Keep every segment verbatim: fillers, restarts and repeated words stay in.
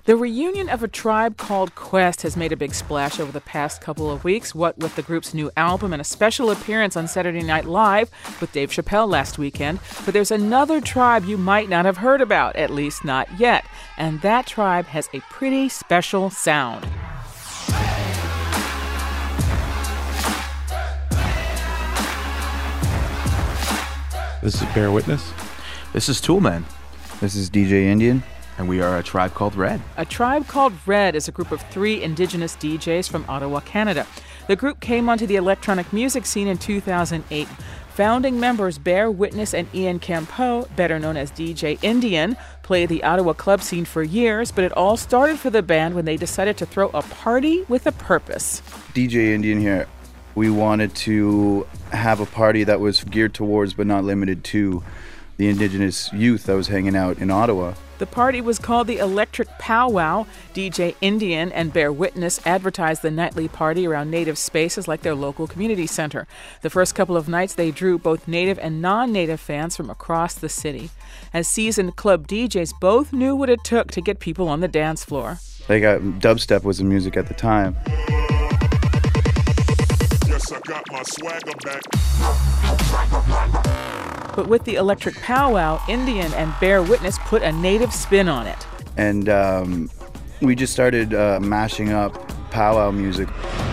The reunion of A Tribe Called Quest has made a big splash over the past couple of weeks, what with the group's new album and a special appearance on Saturday Night Live with Dave Chappelle last weekend. But there's another tribe you might not have heard about, at least not yet, and that tribe has a pretty special sound. This is Bear Witness. This is Toolman. This is D J Indian. And we are A Tribe Called Red. A Tribe Called Red is a group of three indigenous D Js from Ottawa, Canada. The group came onto the electronic music scene in two thousand eight. Founding members Bear Witness and Ian Campeau, better known as D J Indian, played the Ottawa club scene for years, but it all started for the band when they decided to throw a party with a purpose. D J Indian here. We wanted to have a party that was geared towards, but not limited to, the indigenous youth that was hanging out in Ottawa. The party was called the Electric Powwow. D J Indian and Bear Witness advertised the nightly party around native spaces like their local community center. The first couple of nights, they drew both native and non-native fans from across the city. As seasoned club D Js, both knew what it took to get people on the dance floor. Like uh, dubstep was the music at the time. Yes, I got my swagger back. But with the Electric Powwow, Indian and Bear Witness put a native spin on it. And um, we just started uh, mashing up powwow music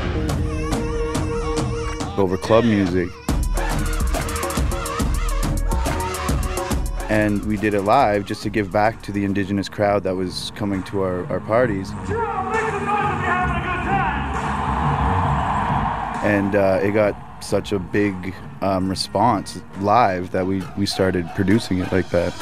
over club music. And we did it live just to give back to the indigenous crowd that was coming to our, our parties. And uh, it got such a big um, response live that we, we started producing it like that.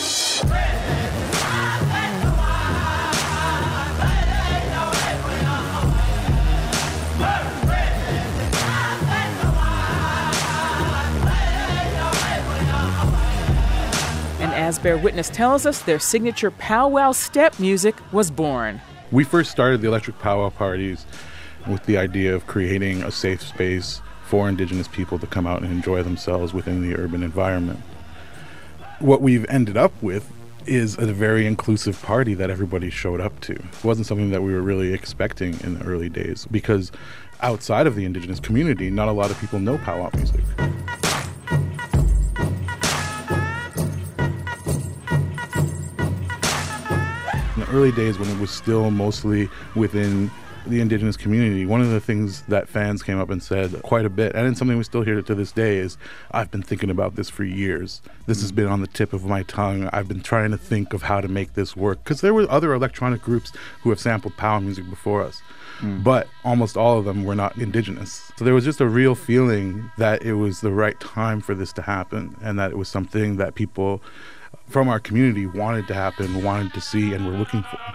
And as Bear Witness tells us, their signature powwow step music was born. We first started the Electric Powwow parties with the idea of creating a safe space for indigenous people to come out and enjoy themselves within the urban environment. What we've ended up with is a very inclusive party that everybody showed up to. It wasn't something that we were really expecting in the early days because outside of the indigenous community, not a lot of people know powwow music. In the early days when it was still mostly within the indigenous community, one of the things that fans came up and said quite a bit, and it's something we still hear to this day, is I've been thinking about this for years. This has been on the tip of my tongue. I've been trying to think of how to make this work. Because there were other electronic groups who have sampled powwow music before us, mm. but almost all of them were not indigenous. So there was just a real feeling that it was the right time for this to happen, and that it was something that people from our community wanted to happen, wanted to see, and were looking for.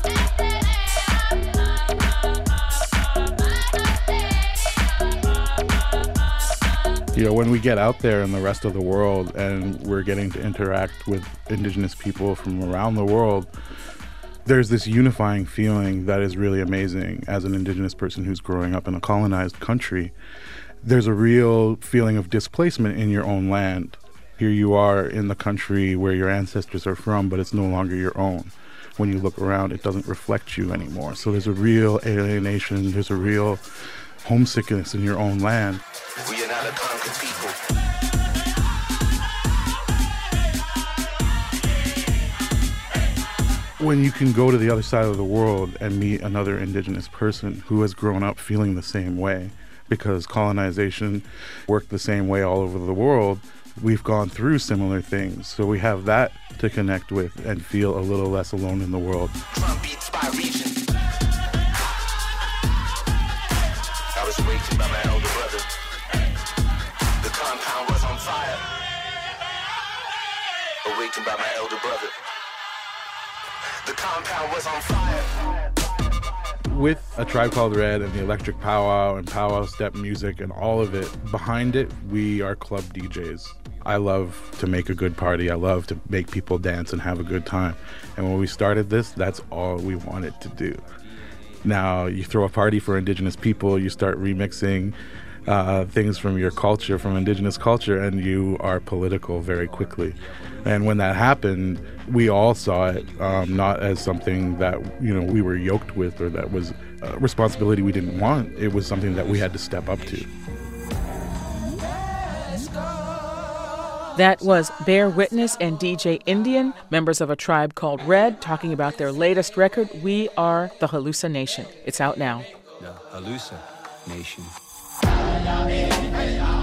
You know, when we get out there in the rest of the world and we're getting to interact with indigenous people from around the world, there's this unifying feeling that is really amazing as an indigenous person who's growing up in a colonized country. There's a real feeling of displacement in your own land. Here you are in the country where your ancestors are from, but it's no longer your own. When you look around, it doesn't reflect you anymore. So there's a real alienation, there's a real homesickness in your own land. We are not a conquered people. When you can go to the other side of the world and meet another indigenous person who has grown up feeling the same way, because colonization worked the same way all over the world, we've gone through similar things. So we have that to connect with and feel a little less alone in the world. Drum beats by region. I was awakened by my elder brother. The compound was on fire. Awakened by my elder brother. The compound was on fire. With A Tribe Called Red and the Electric Powwow and powwow step music and all of it, behind it, we are club D Js. I love to make a good party. I love to make people dance and have a good time. And when we started this, that's all we wanted to do. Now, you throw a party for indigenous people, you start remixing uh, things from your culture, from indigenous culture, and you are political very quickly. And when that happened, we all saw it um, not as something that, you know, we were yoked with or that was a responsibility we didn't want. It was something that we had to step up to. That was Bear Witness and D J Indian, members of A Tribe Called Red, talking about their latest record, We Are the Hallucination. It's out now. The Hallucination.